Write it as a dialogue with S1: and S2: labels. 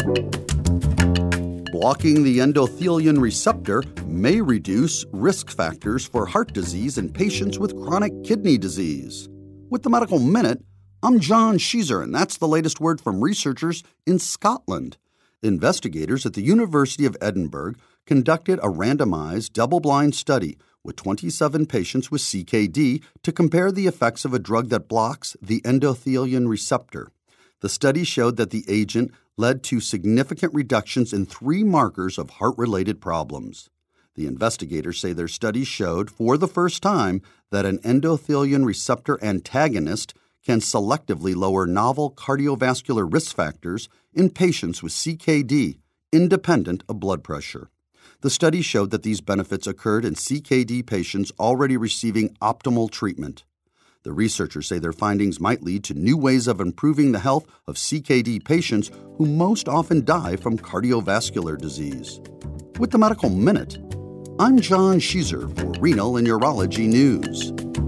S1: Blocking the endothelian receptor may reduce risk factors for heart disease in patients with chronic kidney disease. With the Medical Minute, I'm John Sheezer, and that's the latest word from researchers in Scotland. Investigators at the University of Edinburgh conducted a randomized, double-blind study with 27 patients with CKD to compare the effects of a drug that blocks the endothelian receptor. The study showed that the agent led to significant reductions in 3 markers of heart-related problems. The investigators say their study showed, for the first time, that an endothelian receptor antagonist can selectively lower novel cardiovascular risk factors in patients with CKD, independent of blood pressure. The study showed that these benefits occurred in CKD patients already receiving optimal treatment. The researchers say their findings might lead to new ways of improving the health of CKD patients who most often die from cardiovascular disease. With the Medical Minute, I'm John Sheezer for Renal and Urology News.